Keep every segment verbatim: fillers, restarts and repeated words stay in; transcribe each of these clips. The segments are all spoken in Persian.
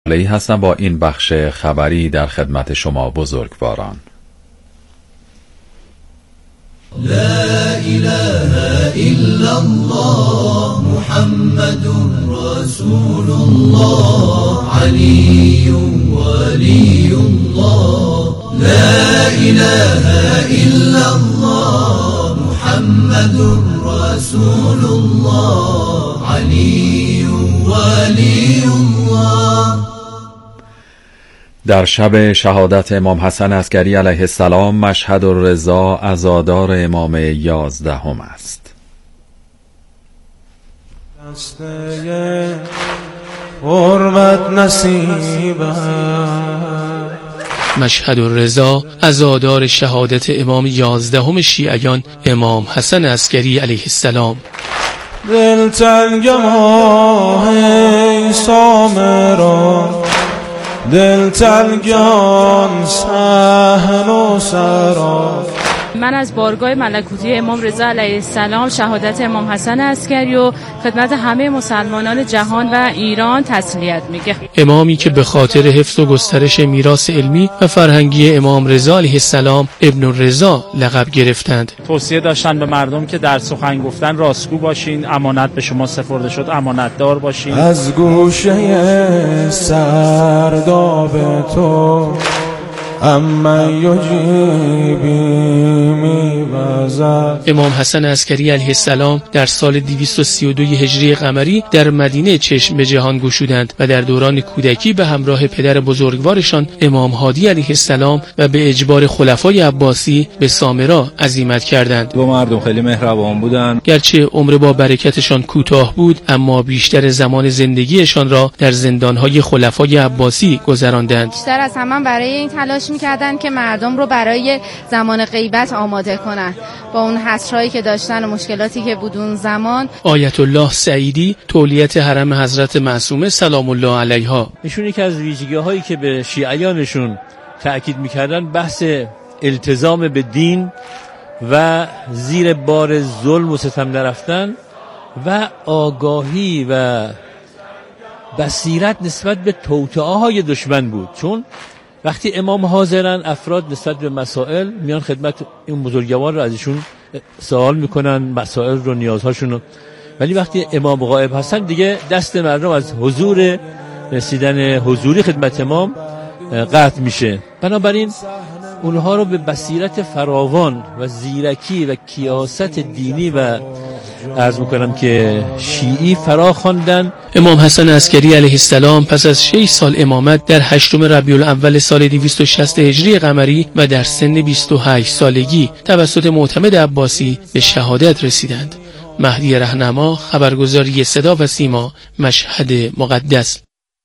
علی هستم با این بخش خبری در خدمت شما بزرگواران. لا اله الا الله محمد رسول الله علی ولی الله. لا اله الا الله محمد رسول الله علی ولی الله. در شب شهادت امام حسن عسکری علیه السلام مشهد الرضا عزادار امام یازدهم است. مشهد الرضا عزادار شهادت امام یازدهم شیعیان امام حسن عسکری علیه السلام. دل تنگم آه سامرا، دل تنگان صحن و سرا. من از بارگاه ملکوتی امام رضا علیه السلام شهادت امام حسن عسکری و خدمت همه مسلمانان جهان و ایران تسلیت میگه. امامی که به خاطر حفظ و گسترش میراث علمی و فرهنگی امام رضا علیه السلام ابن الرضا لقب گرفتند. توصیه داشتن به مردم که در سخن گفتن راستگو باشین، امانت به شما سپرده شد امانتدار باشین. از گوشه سرداب تو اما یجیبی می‌وزد. امام حسن عسکری علیه السلام در سال دویست و سی و دو هجری قمری در مدینه چشم به جهان گشودند و در دوران کودکی به همراه پدر بزرگوارشان امام هادی علیه السلام و به اجبار خلفای عباسی به سامرا عزیمت کردند. دو مردم خیلی مهربان بودند. گرچه عمر با برکتشان کوتاه بود، اما بیشتر زمان زندگیشان را در زندانهای خلفای عباسی گذراندند. بیشتر از همه برای این تلاش میکردن که مردم رو برای زمان غیبت آماده کنن، با اون حسرهایی که داشتن و مشکلاتی که بود اون زمان. آیت الله سعیدی تولیت حرم حضرت معصومه سلام الله علیها، ایشون یکی از ویژگی‌هایی که به شیعیانشون تأکید میکردن بحث التزام به دین و زیر بار ظلم و ستم نرفتن و آگاهی و بصیرت نسبت به توطئه‌های دشمن بود. چون وقتی امام حاضرن افراد نسبت به مسائل میان خدمت این بزرگوار رو از ایشون سوال میکنن، مسائل رو نیازهاشون رو، ولی وقتی امام غایب هستن دیگه دست مردم از حضور رسیدن حضوری خدمت امام قطع میشه. بنابراین اونها رو به بصیرت فراوان و زیرکی و کیاست دینی و عرض میکنم که شیعی فرا خواندن. امام حسن عسکری علیه السلام پس از شش سال امامت در هشتم ربیع الاول سال دویست و شصت هجری قمری و در سن بیست و هشت سالگی توسط معتمد عباسی به شهادت رسیدند. مهدی رهنما، خبرگزاری صدا و سیما، مشهد مقدس.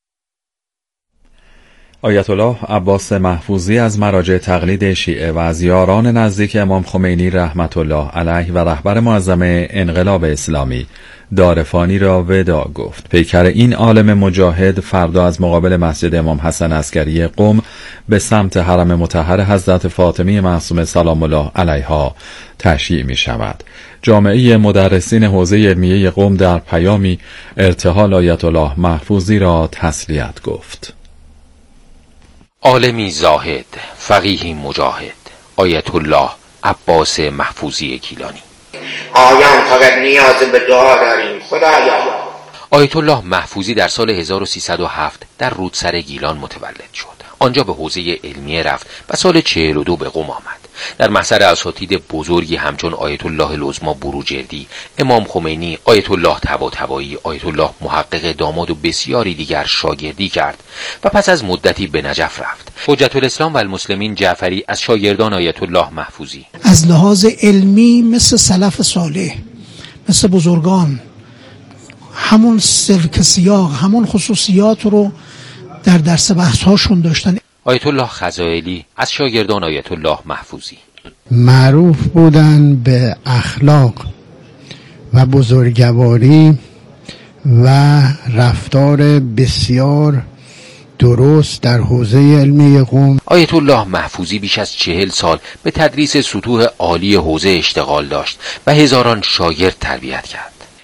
آیت الله عباس محفوظی از مراجع تقلید شیعه و از یاران نزدیک امام خمینی رحمت الله علیه و رهبر معظم انقلاب اسلامی دارفانی را وداع گفت. پیکر این عالم مجاهد فردا از مقابل مسجد امام حسن عسکری قم به سمت حرم مطهر حضرت فاطمه معصومه سلام الله علیها تشییع می شود. جامعه مدرسین حوزه علمیه قم در پیامی ارتحال آیت الله محفوظی را تسلیت گفت. عالمی زاهد، فقیهی مجاهد، آیت الله عباس محفوظی گیلانی. آیان فقط نیاز به دعا داریم خدایا. آیت الله محفوظی در سال هزار و سیصد و هفت در رودسر گیلان متولد شد. آنجا به حوزه علمیه رفت و سال چهل و دو به قم آمد. در محضر اساتید بزرگی همچون آیت الله العظمی بروجردی، امام خمینی، آیت الله طباطبایی، آیت الله محقق داماد و بسیاری دیگر شاگردی کرد و پس از مدتی به نجف رفت. حجت الاسلام و المسلمین جعفری از شاگردان آیت الله محفوظی از لحاظ علمی مثل سلف صالح، مثل بزرگان، همون سلک سیاق، همون خصوصیات رو در درس بحث هاشون داشتن. آیت الله خزائلی از شاگردان آیت الله محفوظی معروف بودن به اخلاق و بزرگواری و رفتار بسیار درست در حوزه علمی قم. آیت الله محفوظی بیش از چهل سال به تدریس سطوح عالی حوزه اشتغال داشت و هزاران شاگرد تربیت کرد.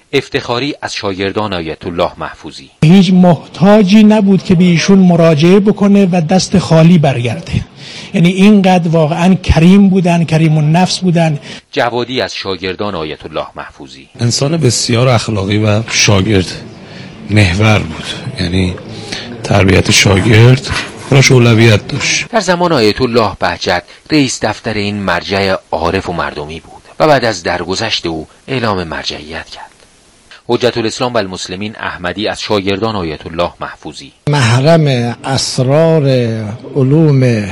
افتخاری از شاگردان آیت الله محفوظی: هیچ محتاجی نبود که به ایشون مراجعه بکنه و دست خالی برگرده. یعنی اینقدر واقعا کریم بودن، کریم النفس بودن. جوادی از شاگردان آیت الله محفوظی: انسان بسیار اخلاقی و شاگرد محور بود، یعنی تربیت شاگرد براش اولویت داشت. در زمان آیت الله بهجت رئیس دفتر این مرجع عارف و مردمی بود و بعد از درگذشت او اعلام مرجعیت کرد. حجت الاسلام و المسلمین احمدی از شاگردان آیت الله محفوظی: محرم اسرار علوم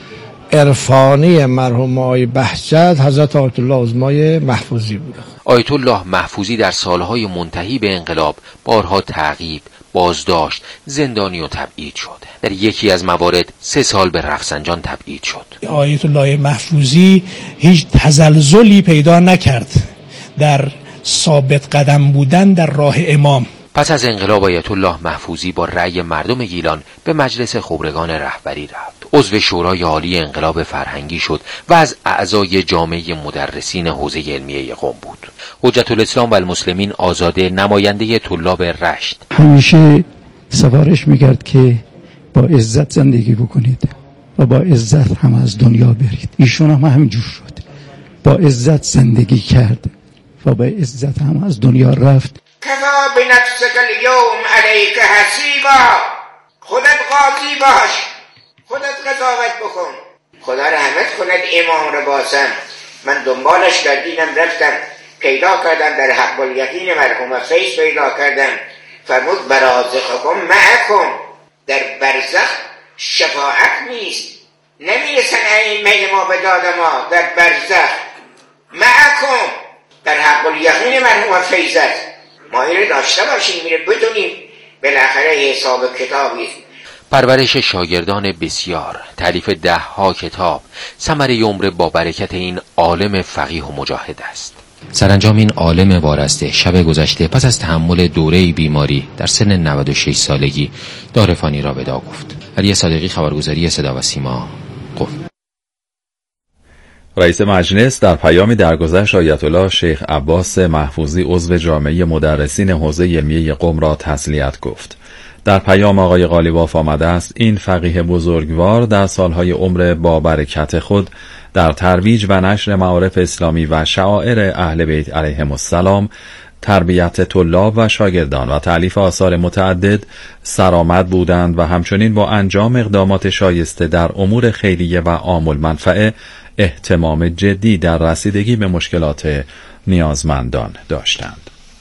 عرفانی مرحوم آقای بهجت حضرت آیت الله عظمای محفوظی بود. آیت الله محفوظی در سالهای منتهی به انقلاب بارها تعقیب، بازداشت، زندانی و تبعید شد. در یکی از موارد سه سال به رفسنجان تبعید شد. آیت الله محفوظی هیچ تزلزلی پیدا نکرد در ثابت قدم بودن در راه امام. پس از انقلاب آیت الله محفوظی با رأی مردم گیلان به مجلس خبرگان رهبری رفت. عضو شورای عالی انقلاب فرهنگی شد و از اعضای جامعه مدرسین حوزه علمیه قم بود. حجت الاسلام و المسلمین آزاده نماینده طلاب رشت همیشه سفارش میکرد که با عزت زندگی بکنید و با عزت هم از دنیا برید. ایشون هم همینجور شد، با عزت زندگی کرد و با عزت هم از دنیا رفت. کفا بنفسک اليوم علیک حسیبا، خودت قاضی باش، خودت قضاوت بکن. خدا رحمت کند امام رو باسم، من دنبالش کردیدم، رفتم پیدا کردم، در حق الیقین مرحوم فیض پیدا کردم. فرمود برازخکم معکم، در برزخ شفاعت نیست، نمیرسن ائمه ما به داد ما، در برزخ معکم، در حق الیقین مرحوم فیض است. ما اینو داشته باشیم، میره بدونیم بالاخره حساب کتابی. پرورش شاگردان بسیار، تالیف ده ها کتاب، ثمره عمر با برکت این عالم فقیه و مجاهد است. سرانجام این عالم وارسته شب گذشته پس از تحمل دوره بیماری در سن نود و شش سالگی دارفانی را ودا گفت. علی صادقی، خبرگزاری صدا و سیما، قم. رئیس مجلس در پیامی درگذشت آیت الله شیخ عباس محفوظی عضو جامعه مدرسین حوزه علمیه قم را تسلیت گفت. در پیام آقای قالیباف آمده است: این فقیه بزرگوار در سالهای عمر با برکت خود در ترویج و نشر معارف اسلامی و شعائر اهل بیت علیهم السلام، تربیت طلاب و شاگردان و تألیف آثار متعدد سرآمد بودند و همچنین با انجام اقدامات شایسته در امور خیریه و عام المنفعه اهتمام جدی در رسیدگی به مشکلات نیازمندان داشتند.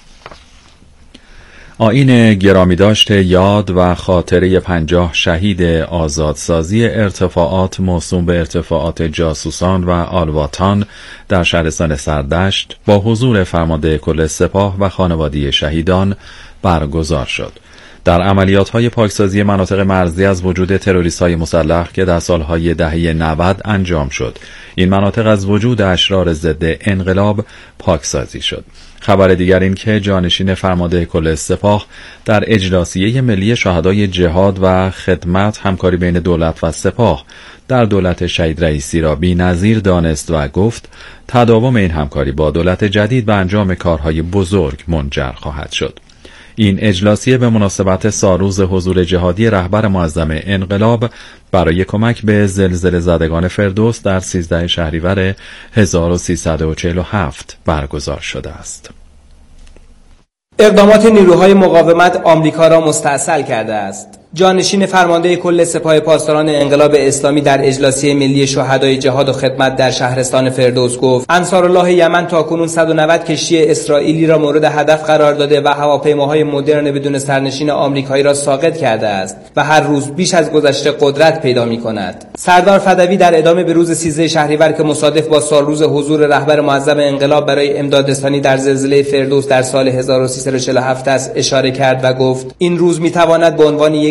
آیین گرامی داشت یاد و خاطره پنجاه شهید آزادسازی ارتفاعات موسوم به ارتفاعات جاسوسان و آلواتان در شهرستان سردشت با حضور فرمانده کل سپاه و خانواده شهیدان برگزار شد. در عملیات‌های پاکسازی مناطق مرزی از وجود تروریست‌های مسلح که در سالهای دهه نود انجام شد، این مناطق از وجود اشرار ضد انقلاب پاکسازی شد. خبر دیگر این که جانشین فرمانده کل سپاه در اجلاسیه ملی شهدای جهاد و خدمت همکاری بین دولت و سپاه در دولت شهید رئیسی را بی‌نظیر دانست و گفت تداوم این همکاری با دولت جدید به انجام کارهای بزرگ منجر خواهد شد. این اجلاسیه به مناسبت سالروز حضور جهادی رهبر معظم انقلاب برای کمک به زلزله زدگان فردوس در سیزده شهریور هزار و سیصد و چهل و هفت برگزار شده است. اقدامات نیروهای مقاومت آمریکا را مستأصل کرده است. جانشین فرمانده کل سپاه پاسداران انقلاب اسلامی در اجلاسیه ملی شهدای جهاد و خدمت در شهرستان فردوس گفت انصارالله یمن تاکنون صد و نود کشتی اسرائیلی را مورد هدف قرار داده و هواپیماهای مدرن بدون سرنشین آمریکایی را ساقط کرده است و هر روز بیش از گذشته قدرت پیدا می‌کند. سردار فدوی در ادامه به روز سیزده شهریور که مصادف با سالروز حضور رهبر معظم انقلاب برای امدادرسانی در زلزله فردوس در سال هزار و سیصد و چهل و هفت است اشاره کرد و گفت این روز می‌تواند به عنوان یک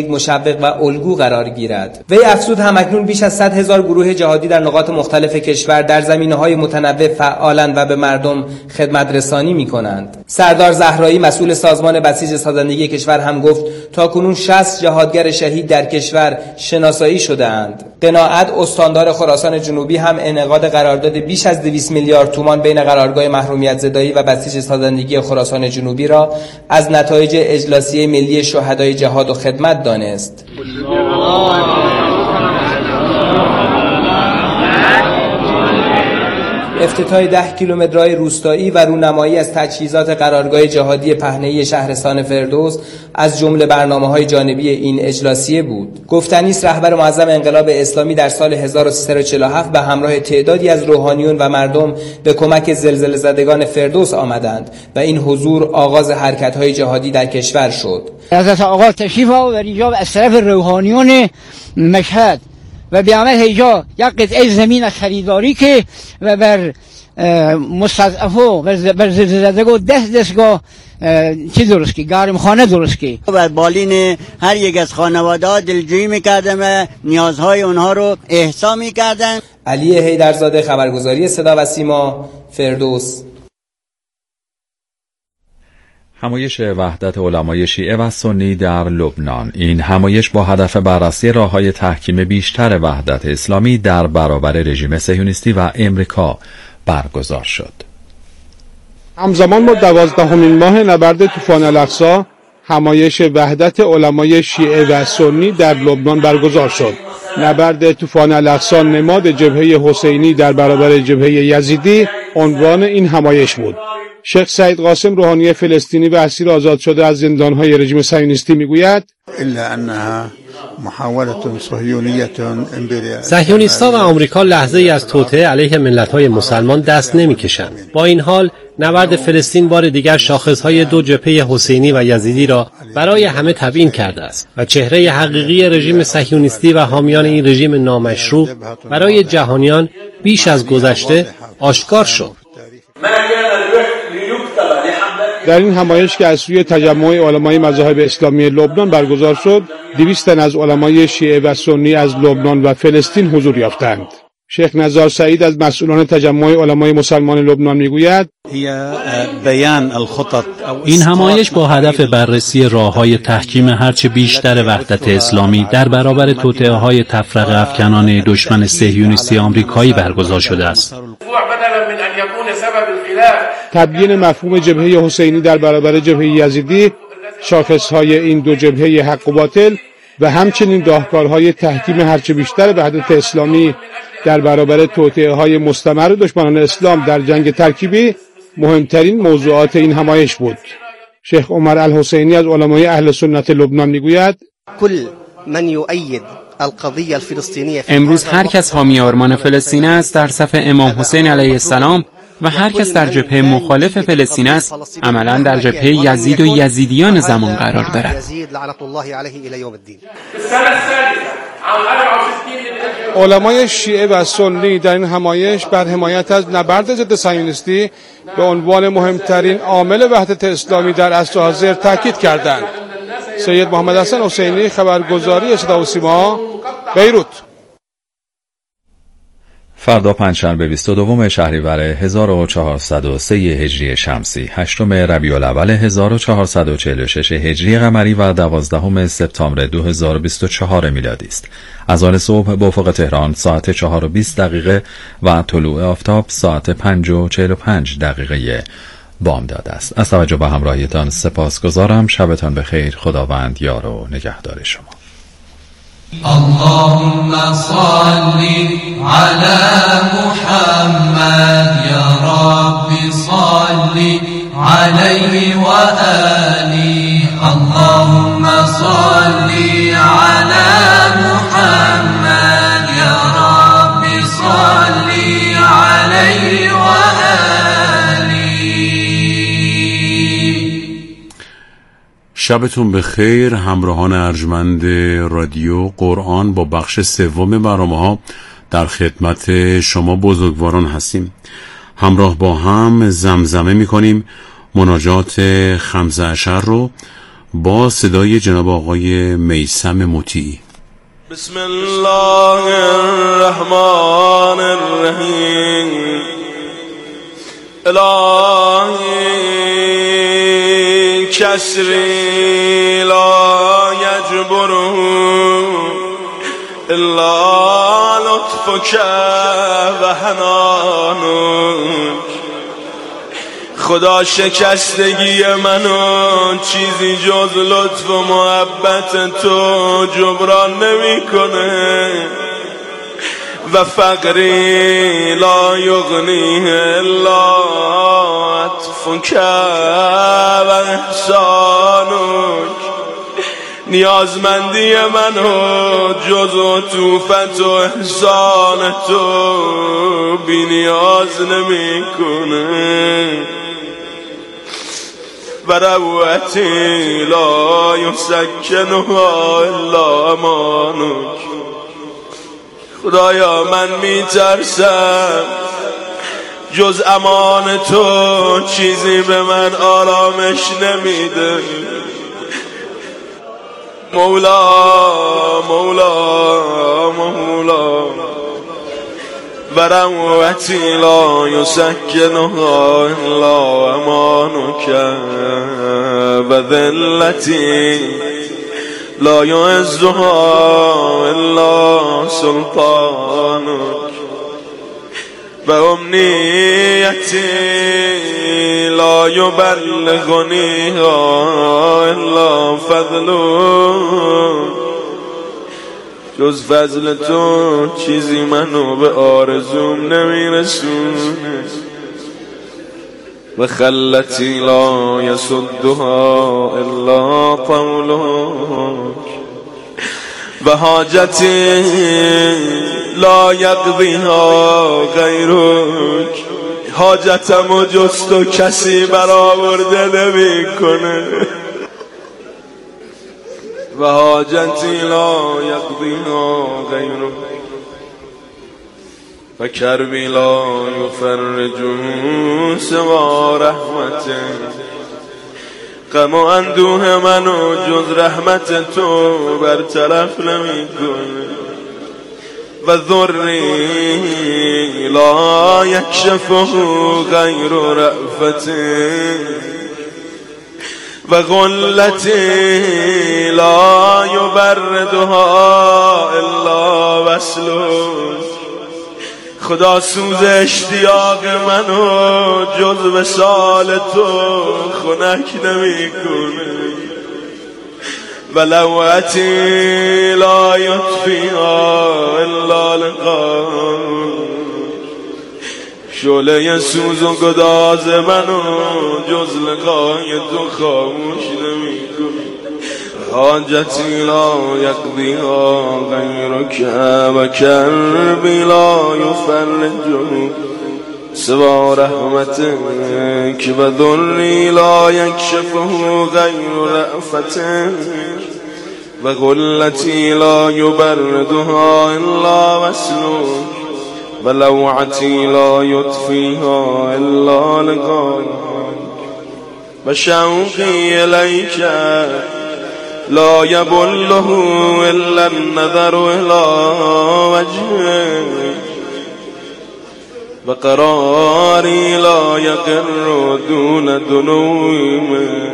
یک مشوق و الگو قرار گیرد. وی افزود همکنون بیش از صد هزار گروه جهادی در نقاط مختلف کشور در زمینه‌های متنوع فعالند و به مردم خدمت رسانی می‌کنند. سردار زهرایی مسئول سازمان بسیج سازندگی کشور هم گفت تاکنون شصت جهادگر شهید در کشور شناسایی شده‌اند. قناعت استاندار خراسان جنوبی هم انعقاد قرارداد بیش از دویست میلیارد تومان بین قرارگاه محرومیت زدایی و بسیج سازندگی خراسان جنوبی را از نتایج اجلاسیه ملی شهدای جهاد و خدمت دانست. افتتاح ده کیلومترهای روستایی و رونمایی از تجهیزات قرارگاه جهادی پهنه‌ای شهرستان فردوس از جمله برنامه‌های جانبی این اجلاسیه بود. گفتنی است رهبر معظم انقلاب اسلامی در سال هزار و سیصد و چهل و هفت به همراه تعدادی از روحانیون و مردم به کمک زلزله زدگان فردوس آمدند و این حضور آغاز حرکت‌های جهادی در کشور شد. حضرت آقا تشریف آورد اینجا از طرف روحانیون مشهد و به عمل هیجا یک قطعه زمین از خریداری که و بر مستضعف و بر زلزله‌زدگان ده دستگاه چی درست کی گرم خانه درست کی بر بالین هر یک از خانواده‌ها دلجویی می‌کردن و نیازهای اونها رو احسا می‌کردن. علی حیدرزاده، خبرگزاری صدا و سیما، فردوس. همایش وحدت علمای شیعه و سنی در لبنان. این همایش با هدف بررسی راه‌های تحکیم بیشتر وحدت اسلامی در برابر رژیم صهیونیستی و امریکا برگزار شد. همزمان با دوازدهمین ماه نبرد طوفان الاقصی، همایش وحدت علمای شیعه و سنی در لبنان برگزار شد. نبرد طوفان الاقصی نماد جبهه حسینی در برابر جبهه یزیدی عنوان این همایش بود. شیخ سعید قاسم روحانی فلسطینی و اسیر آزاد شده از زندان‌های رژیم صهیونیستی میگوید الا انها محاوله صهیونیه صهیونیست‌ها و آمریکا لحظه‌ای از توطئه علیه ملت‌های مسلمان دست نمی‌کشند. با این حال نبرد فلسطین بار دیگر شاخص‌های دو جبهه حسینی و یزیدی را برای همه تبیین کرده است و چهره حقیقی رژیم صهیونیستی و حامیان این رژیم نامشروع برای جهانیان بیش از گذشته آشکار شد. در این همایش که از سوی تجمع علمای مذاهب اسلامی لبنان برگزار شد، دویست تن از علمای شیعه و سنی از لبنان و فلسطین حضور یافتند. شیخ نزار سعید از مسئولان تجمع علمای مسلمان لبنان میگوید این همایش با هدف بررسی راه‌های تحکیم هرچه بیشتر وحدت اسلامی در برابر توطئه‌های تفرقه افکنان دشمن صهیونیستی آمریکایی برگزار شده است. تبیین مفهوم جبهه حسینی در برابر جبهه یزیدی، شاخص‌های این دو جبهه حق و باطل و همچنین راهکارهای تحکیم هرچه بیشتر وحدت اسلامی در برابر توطئه‌های مستمر دشمنان اسلام در جنگ ترکیبی مهمترین موضوعات این همایش بود. شیخ عمر الحسینی از علمای اهل سنت لبنان میگوید کل من یؤید القضیه الفلسطینیه امروز هر کس حامی آرمان فلسطین است در صف امام حسین علیه السلام و هر کس در جبهه مخالف فلسطین است عملاً در جبهه یزید و یزیدیان زمان قرار دارد. علمای شیعه و سنی در این همایش بر حمایت از نبرد ضد صهیونیستی به عنوان مهمترین عامل وحدت اسلامی در عصر حاضر تاکید کردند. سید محمد حسن حسینی، خبرگزاری صدا و سیما، بیروت. فردا پنجشنبه بیست و دوم شهریور هزار و چهارصد و سه هجری شمسی، هشتم ربیع الاول هزار و چهارصد و چهل و شش هجری قمری و دوازدهم سپتامبر دو هزار و بیست و چهار میلادی است. از آن صبح به افق تهران ساعت چهار و بیست دقیقه و طلوع آفتاب ساعت پنج و چهل و پنج دقیقه بامداد است. از توجه به همراهیتان سپاسگزارم. شبتان بخیر. خداوند یار و نگهدار شما. اللهم صل على محمد يا رب صل عليه وآله اللهم صل على محمد يا رب صل عليه وآله. شبتون بخیر همراهان ارجمند رادیو قرآن. با بخش سوم برنامه‌ها در خدمت شما بزرگواران هستیم. همراه با هم زمزمه می‌کنیم مناجات خمسه عشر رو با صدای جناب آقای میثم مطیعی. بسم الله الرحمن الرحیم. الهی کسری لا یجبره الا لطفک و حنانک. خدا شکستگی منو چیزی جز لطف و محبت تو جبران نمی کنه و فقری لا یغنیه الا عطفک و احسانک. نیازمندی منو جز عطوفت و احسان تو بی نیاز نمی کنه و روعتی لا یسکنها الا امانک. خدایا من میترسم جز امان تو چیزی به من آرامش نمیده. مولا مولا مولا و روعتی لا یسکنها الا امانک و ذلتی لا یعزها الا سلطانک و امنیتی لا یبلغنیها الا فضلک. جز فضل تو چیزی منو به آرزوم نمیرسونه و خلتی لا یسدها الا طولک و حاجتی لا یقضیها غیرک. حاجتمو جز تو کسی برآورده نمی کنه و حاجتی لا یقضیها غیرک و کربی لا یفرجه سوا رحمتک. غم و اندوه منو جز رحمت تو برطرف نمی کنه و ضری لا یکشفه غیر رأفتک و غلتی لا یبردها الا وصلک. خدا سوز اشتیاق منو جز وصال تو خنک نمی کنه و لوعتی لا یطفیها الا لقاک. شعله سوز و گداز منو جز لقای تو خاموش نمی کنه. حاجتی لا یقضیها غیرک و کربی لا یفرجه سوا رحمتک و ضری لا یکشفه غیر رأفتک و غلتی لا یبردها الا وصلک و لوعتی لا یطفیها الا لقاک و شوقی الیک لا یبله الا النظر الى وجهک و قراری لا یقر دون دنومک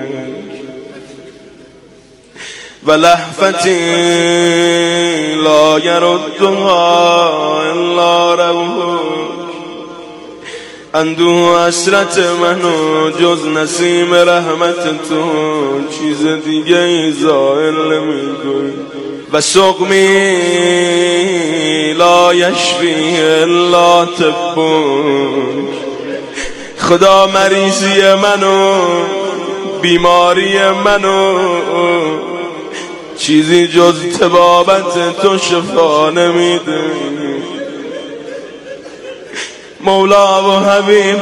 و لهفتی لا یردها الا روحک. اندوه حسرت منو جز نسیم رحمت تو چیز دیگه ای ظاهر نمی‌کنه و سقمی لا یشفی الا طبک. خدا مریضی منو بیماری منو چیزی جز طبابت تو شفا نمیده. مولا و حبیب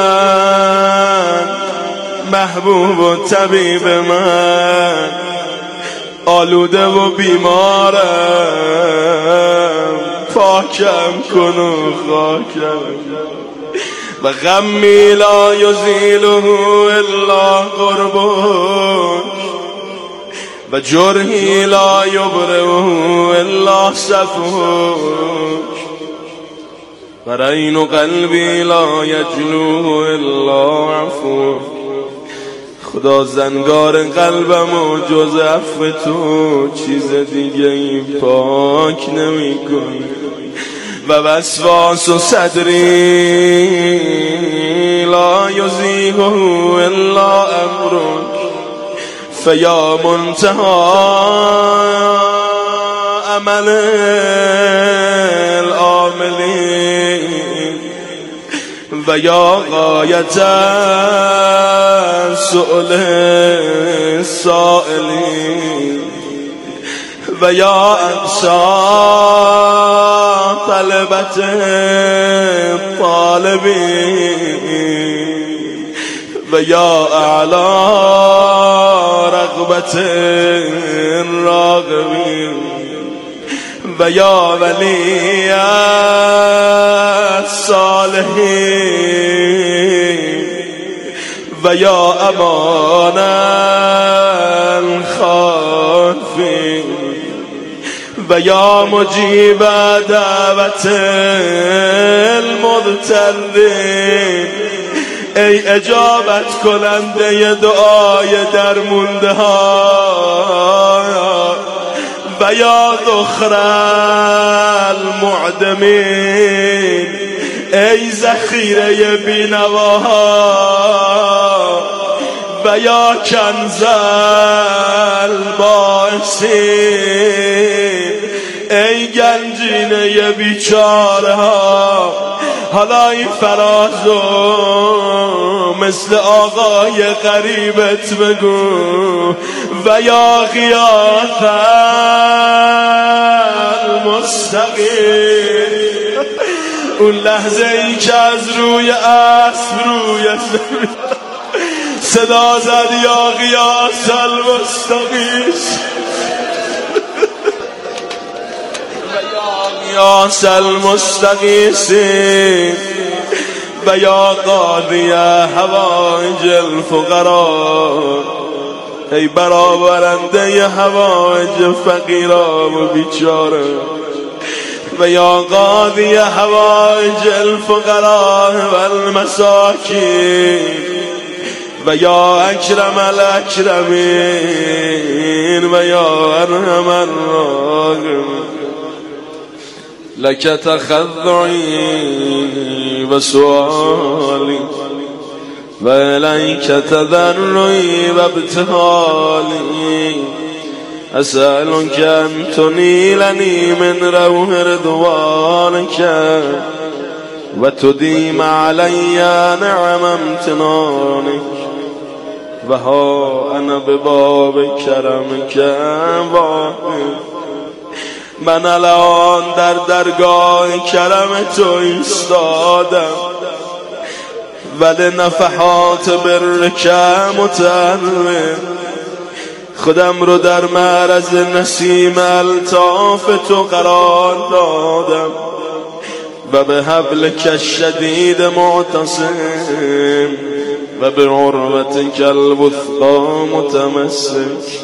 من محبوب و طبیب من آلوده و بیمارم پاکم کن و خاکم و غمی لا یزیله الا قربک و جرحی لا یبره الا صفوک و رین قلبی لا یجلو الا عفوک. خدا زنگار قلبم و جز عفو تو چیز دیگه ای پاک نمی کن. و وسواس و صدری لا یزیغه الا امرک فیا منتهى عمل العاملین و یا غایت سؤل السائلین و یا اقصا طلبت الطالبین و یا اعلی رغبت الراغبین و یا ولی الصالحین و یا امان الخائفین و یا مجیب دعوت المضطرین. ای اجابت کننده دعای درمونده ها و یا ذخر المعدمین. ای ذخیره بینواها و یا کنز البائسین. ای گنجینه بیچاره ها حالا این فرازو مثل آقای غریبت بگو. و یا غیاث المستقیم. اون لحظه ای که از روی اسب روی صدا زد یا غیاث المستقیم غیاث المستقیسین و یا قاضی حوائج الفقراء. ای برآورنده حوائج فقیران و بیچاره و یا قاضی حوائج الفقراء و المساکین و یا اکرم الاکرمین و یا ارحم الراحمین. لک تخضعی و سؤالی و الیک تضرعی و ابتهالی. اسألک ان تنیلنی من روح رضوانک و تدیم علی نعم امتنانک. و ها انا بباب کرمک واقف. من الان در درگاه کرم تو ایستادم ولی نفحات برک متعرض. خودم رو در معرض نسیم الطاف تو قرار دادم و به حبلک الشدید معتصم و به عروتک الوثقی متمسک.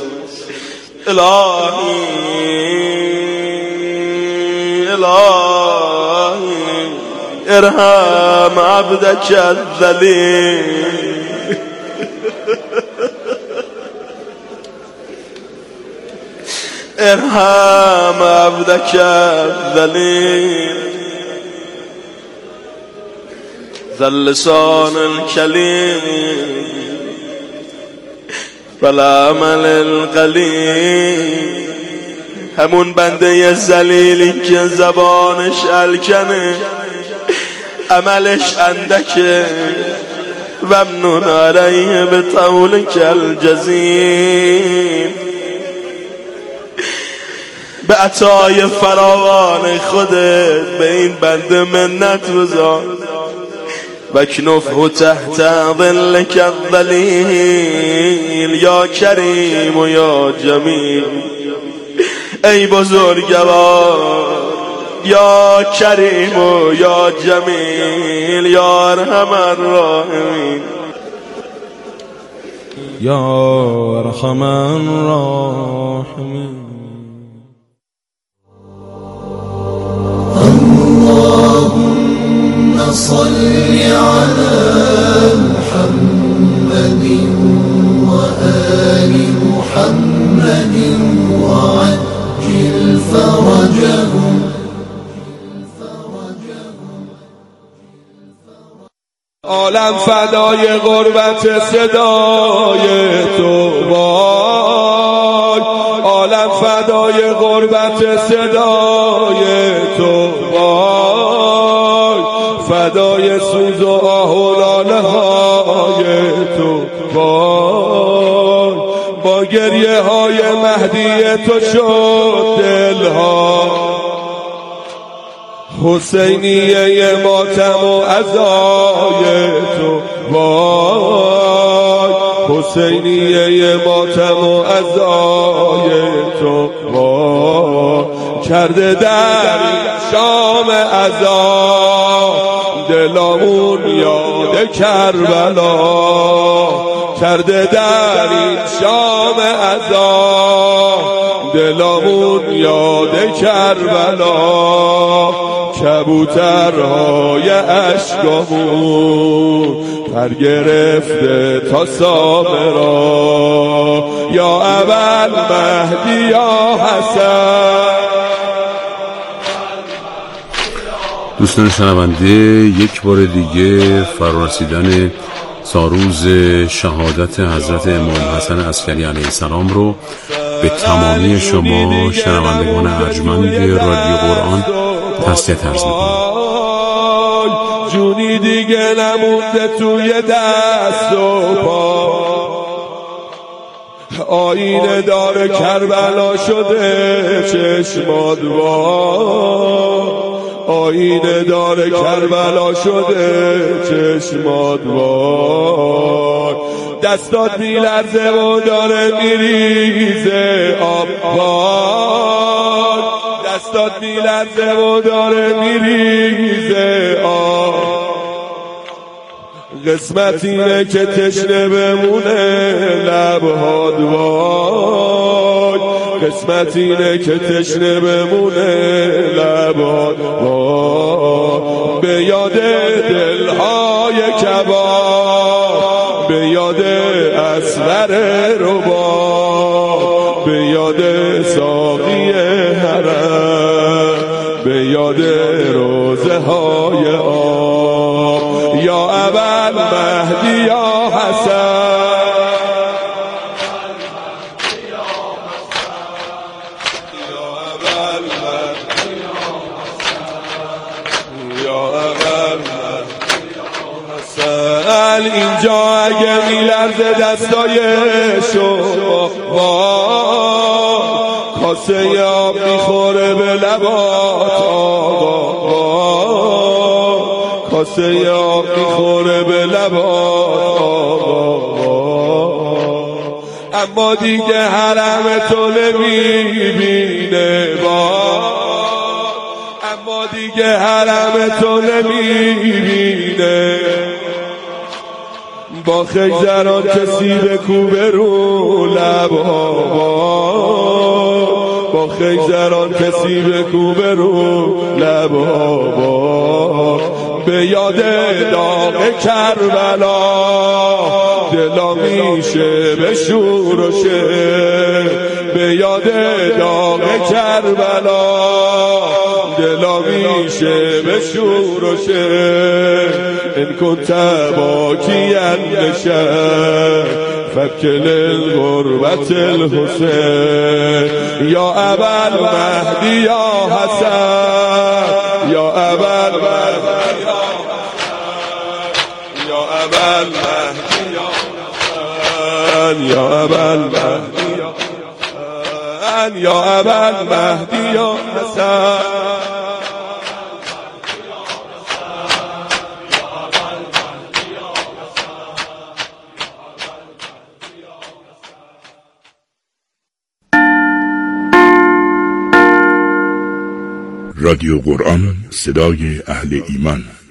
الهی الهی ارحم عبدك الذلیل. ارحم عبدك الذلیل ذا اللسان الكلیم والعمل القلیل. همون بنده ذلیلی که زبانش الکنه عملش اندکه. ممنون علیه به طولک الجزیم. به عطای فراوان خودت به این بنده منت بذار. وکنفه تحت ظلک الظلیل یا کریم و یا جمیل. ای بزرگوار یا کریم و یا جمیل یا ارحم الراحمین. یا ارحم الراحمین. اللهم صل على محمد وآل محمد وعجل فرجهم. عالم فدای غربت صدای تو وای، عالم فدای غربت صدای تو وای، فدای سوز و آه و لاله های تو وای. با گریه های مهدی تو شد دلها حسینیه ماتم و عزای تو وای، حسینیه ماتم و عزای تو وای. کرده در شام عزا دلامون یاد کربلا، کرده در شام عزا دلامون یاد کربلا. کبوترهای اشکامون پر گرفته تا سامرا، یا اول مهدی یا حسن. دوستان شنونده، یک بار دیگه فرارسیدن ساروز شهادت حضرت امام حسن عسکری علیه السلام رو به تمامی شما شنوندگان ارجمند رادیو قرآن تسلیت عرض می‌کنم. جونی دیگه نمونده توی دست و پا، آینه دار کربلا شده چشمات وای، آینه دار کربلا شده چشمات وای. دستات میلرزه و داره میریزه آب وای، دستات میلرزه و داره میریزه آب. قسمت اینه که تشنه بمونه لبهات وای، قسمت اینه که تشنه بمونه لبهات وای. به یاد دلهای کباب، به یاد اصغر رباب، به یاد ساقی حرم، به یاد روزه های آب، یا اول مهدی یا حسن. اینجا اگه میلرزه دستای شما کاسه آب میخوره به لبات آقا، کاسه آب میخوره به لبات آقا. اما دیگه حرم تو نمیبینه با، اما دیگه حرم تو نمیبینه. با خیزران کسی به کوبه رو لبها، با خیزران کسی به کوبه رو لبها. به یاد داغ کربلا دلا میشه به شور و شعر، به یاد داغ کربلا دلا میشه به شور و شعر. ان كنت باكيا لشر فابك للغربة الحسين، يا أبا المهدي يا حسن، يا أبا المهدي يا أبا المهدي يا حسن، يا أبا المهدي يا حسن، يا أبا المهدي يا حسن. رادیو قرآن، صدای اهل ایمان.